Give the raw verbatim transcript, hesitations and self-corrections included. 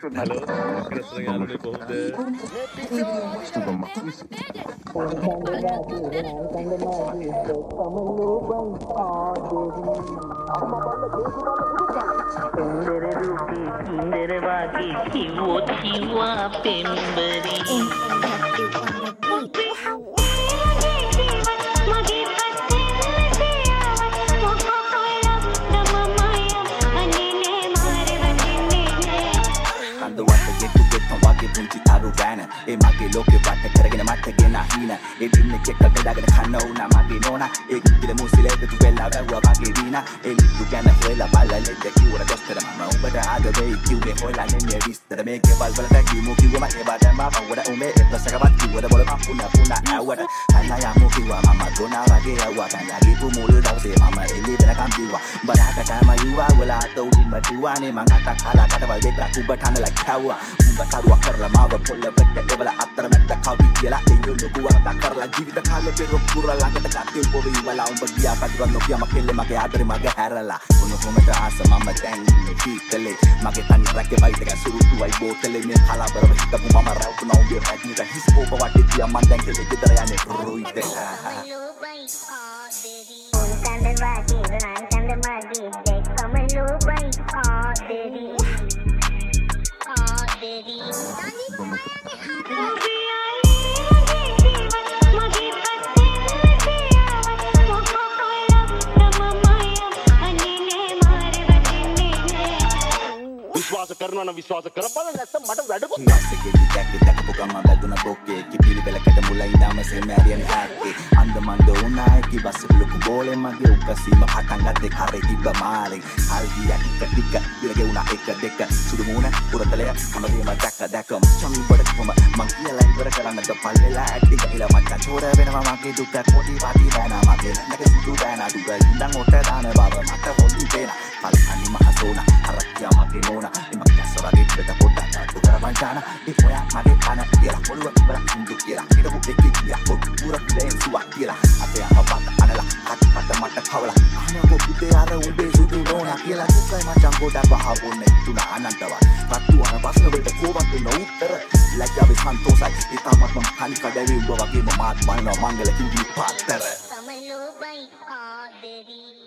Hello රත්න යාළුවනේ කොහොමද? පුංචි තරු ගෑන ඒ මගේ ලෝකෙ වට කරගෙන මට ගෙන හින ඒ දින්නේ කෙක්ක ගඩගෙන කන්න උන මගේ නෝනා ඒ කිල මුසිලේ තු වෙලා වැව්වා මගේ දීනා ඒ ලිටු ගැන හොයලා බලලෙද කිව්වර දොස්තර මම උඹට ආග වෙයි කිව්වේ හොයලා නෙන්නේ විස්තර මේකේ බල් බලට කිව්මු කිව්වේ මගේ බඩම පවුර උඹේ එක්කසකවත් කිව්වද බල මම පුනා පුනා ආවද අන්න යමු කිව්වා මම ගොනා වගේ ආවා කන්යාගේ පුමුල් දවසේ මම එළි වෙනකම් කිව්වා බරාට කම යුවා වලා තෝලින් මතුවානේ මං අත කාලා කටවල් දෙක උඹ ටනලා කැවුවා උඹ කරුවා කරලා මාව පොල්ල පෙට්ට එවල අතර මැද්ද කවි කියලා දෙයෝ ලොකුවරක් කරලා ජීවිත කාලේ පෙරොක් පුරලා ළඟට ගත්තේ පොවි වලා උඹ ගියා පදිවන් නොකිය මකෙල්ල මගේ ආදරේ මගේ හැරලා මොන කොමට ආස මම දැන් ඉන්නේ කීතලේ මගේ තනි රැකේ වයිද ගැසුරුතුයි බෝතලේ මේ කලබරව හිටපු මම රවුන උඹේ රැකිට හිස් කෝප වටේ තියා මන් දැන් කෙලෙ ගෙදර යන්නේ රොයිද විශ්වාස කරනවා නම් විශ්වාස කරපළ නැත්නම් මට වැඩකුත් නැසකේ දැක්ක දැකපු ගම වැදුන බොක්කේ කිපිලි වෙලකට මුලින් ඉඳාම සෙමෑරියන් හැක්කේ අන්දමන්ද උනායි කිවස් ලොකු බෝලේ මගේ උපසීම පටන් ගත්තේ කරේ තිබ්බ මාරේ හල්දියක් ටික ටික ඉරගේ උනා එක දෙක සුදු මූණ පුරතලය හැමදේම දැක්ක දැක්කම චමි බඩ කොම මං කියලා ඉවර කරන්නද පල්ලෙලා ඇටි ගිලා මචං චෝර වෙනවා මගේ දුක කොටි පාටි බෑනා මගේ නැගේ සිදු බෑනා දුක ඉඳන් ඔට දාන බබ මට හොදි පේන පල්කනි මහසෝනා අරක්කියා මගේ නෝනා එමක් සරගේ පිට පොඩ්ඩක් උදර වංචාන ඒ පොයා මගේ කන කියලා පොළුව ඉවර කිඳු කියලා ඉරපු දෙකේ කියලා පොඩ්ඩුර ප්ලේන් සුවක් කියලා අපේ අම්මා බත් අනලා හත් පට මට කවලා අනකෝ පුතේ අර උඹේ සුදු නෝනා කියලා දුකයි මචං ගොඩක් බහවුන්නේ තුන අනන්තවත් රත්තු අන ප්‍රශ්න වලට කොහොමද උත්තර ලැජ්ජාවේ සන්තෝෂයි ඒ තාමත් මම කණි කඩේවි උඹ වගේම මාත් බලනවා මංගල කිවි පාත්තර Come on, low by all